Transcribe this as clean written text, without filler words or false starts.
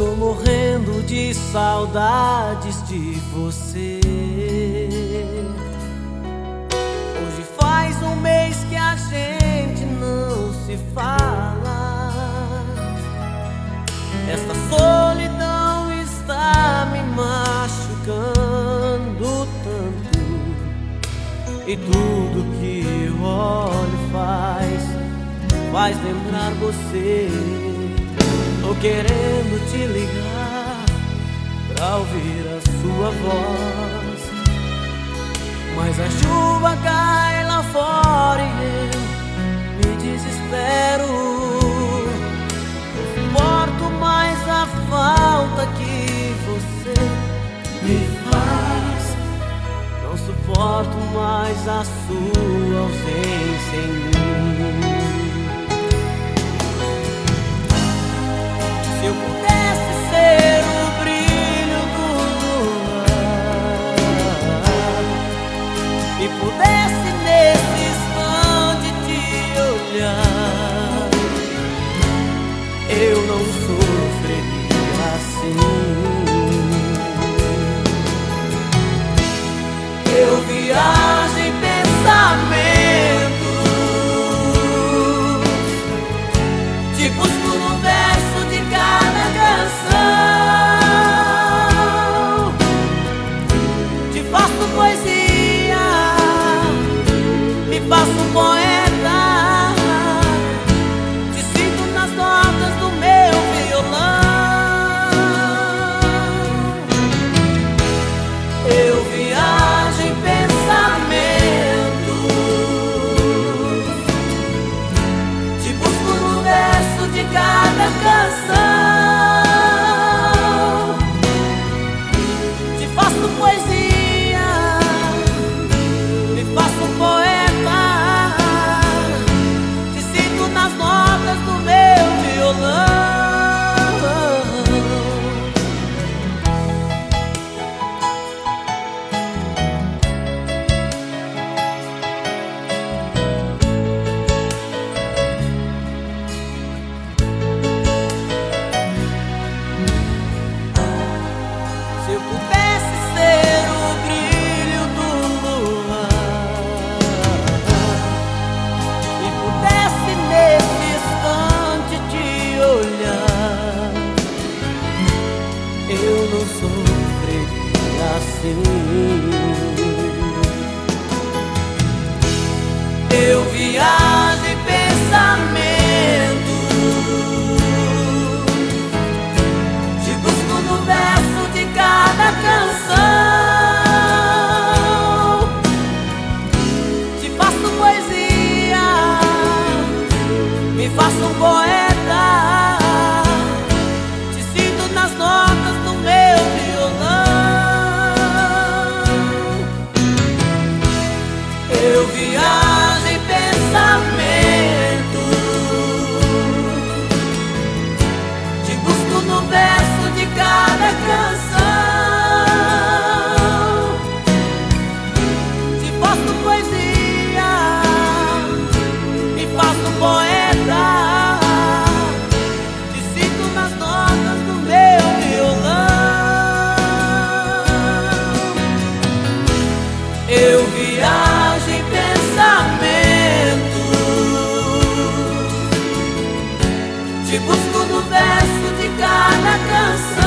Tô morrendo de saudades de você. Hoje faz um mês que a gente não se fala. Esta solidão está me machucando tanto, e tudo que eu olho faz lembrar você. Tô querendo te ligar pra ouvir a sua voz, mas a chuva cai lá fora e eu me desespero. Não suporto mais a falta que você me faz. Não suporto mais a sua ausência em mim. Se eu pudesse ser o brilho do luar e pudesse nesse instante te olhar, eu não sofreria assim. Eu viajo em pensamentos, te busco no verso de cada canção, te faço poesia, me faço poeta, te sinto nas notas do meu violão. Eu viajo em pensamentos, te busco no verso de cada canção, te faço poesia, me faço poeta, te sinto nas notas do meu violão. Se eu pudesse ser o brilho do luar e pudesse nesse instante te olhar, eu não sofreria assim. Eu viajo em pensamentos, te busco no verso de cada canção, te faço poesia, me faço um poeta, te sinto nas notas do meu violão. Eu viajo em pensamentos, te busco no verso de cada canção, te faço poesia, me faço poeta, te sinto nas notas do meu violão. Eu viajo em pensamentos, te busco no verso de cada canção,